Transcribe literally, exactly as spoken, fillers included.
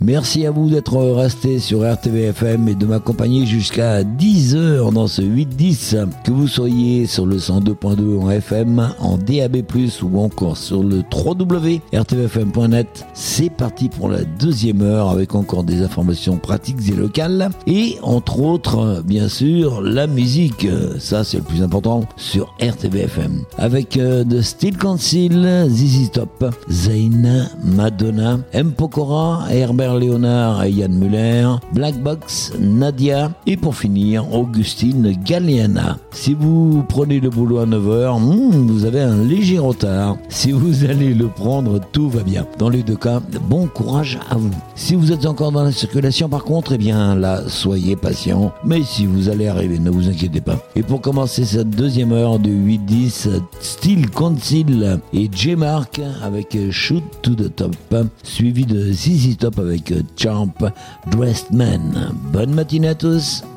Merci à vous d'être restés sur R T V F M et de m'accompagner jusqu'à dix heures dans ce huit dix. Que vous soyez sur le cent deux point deux en F M, en D A B plus, ou encore sur le w w w point r t v f m point net. C'est parti pour la deuxième heure avec encore des informations pratiques et locales. Et entre autres, bien sûr, la musique. Ça, c'est le plus important sur R T V F M. Avec euh, The Steel Council, Z Z Top, Zayn, Madonna, M. Pokora, Herbert Léonard et Yann Muller, Black Box, Nadia et pour finir, Augustine Galliana. Si vous prenez le boulot à neuf heures, hmm, vous avez un léger retard. Si vous allez le prendre, tout va bien. Dans les deux cas, bon courage à vous. Si vous êtes encore dans la circulation par contre, eh bien là, soyez patient. Mais si vous allez arriver, ne vous inquiétez pas. Et pour commencer cette deuxième heure de huit dix, Steel Council et J-Mark avec Shoot to the Top, suivi de Z Z Top avec Champ Dressed Man. Bonne matinée à tous.